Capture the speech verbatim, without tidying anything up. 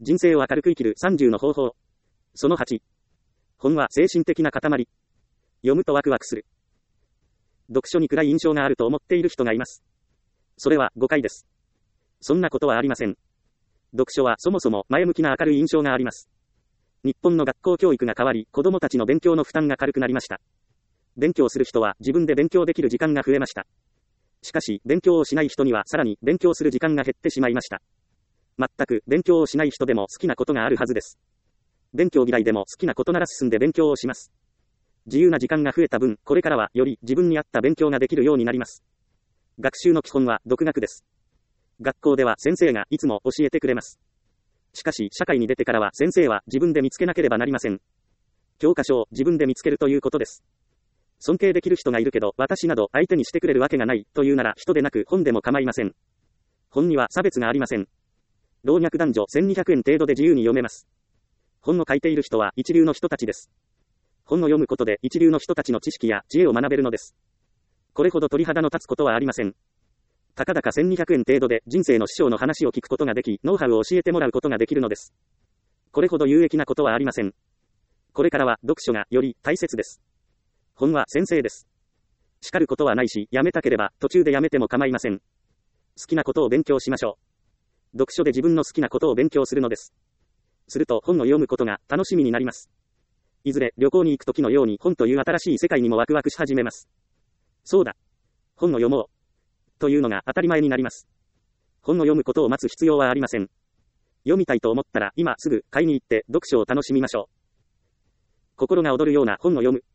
人生を明るく生きるさんじゅうの方法。そのはち。本は精神的な塊。読むとワクワクする。読書に暗い印象があると思っている人がいます。それは誤解です。そんなことはありません。読書はそもそも前向きな明るい印象があります。日本の学校教育が変わり、子供たちの勉強の負担が軽くなりました。勉強する人は自分で勉強できる時間が増えました。しかし、勉強をしない人にはさらに勉強する時間が減ってしまいました。全く勉強をしない人でも好きなことがあるはずです。勉強嫌いでも好きなことなら進んで勉強をします。自由な時間が増えた分、これからはより自分に合った勉強ができるようになります。学習の基本は独学です。学校では先生がいつも教えてくれます。しかし、社会に出てからは先生は自分で見つけなければなりません。教科書を自分で見つけるということです。尊敬できる人がいるけど、私など相手にしてくれるわけがないというなら人でなく本でも構いません。本には差別がありません。老若男女せんにひゃくえん程度で自由に読めます。本を書いている人は一流の人たちです。本を読むことで一流の人たちの知識や知恵を学べるのです。これほど鳥肌の立つことはありません。たかだかせんにひゃくえん程度で人生の師匠の話を聞くことができ、ノウハウを教えてもらうことができるのです。これほど有益なことはありません。これからは読書がより大切です。本は先生です。叱ることはないし、やめたければ途中でやめても構いません。好きなことを勉強しましょう。読書で自分の好きなことを勉強するのです。すると本を読むことが楽しみになります。いずれ旅行に行く時のように本という新しい世界にもワクワクし始めます。そうだ。本を読もう。というのが当たり前になります。本を読むことを待つ必要はありません。読みたいと思ったら今すぐ買いに行って読書を楽しみましょう。心が躍るような本を読む。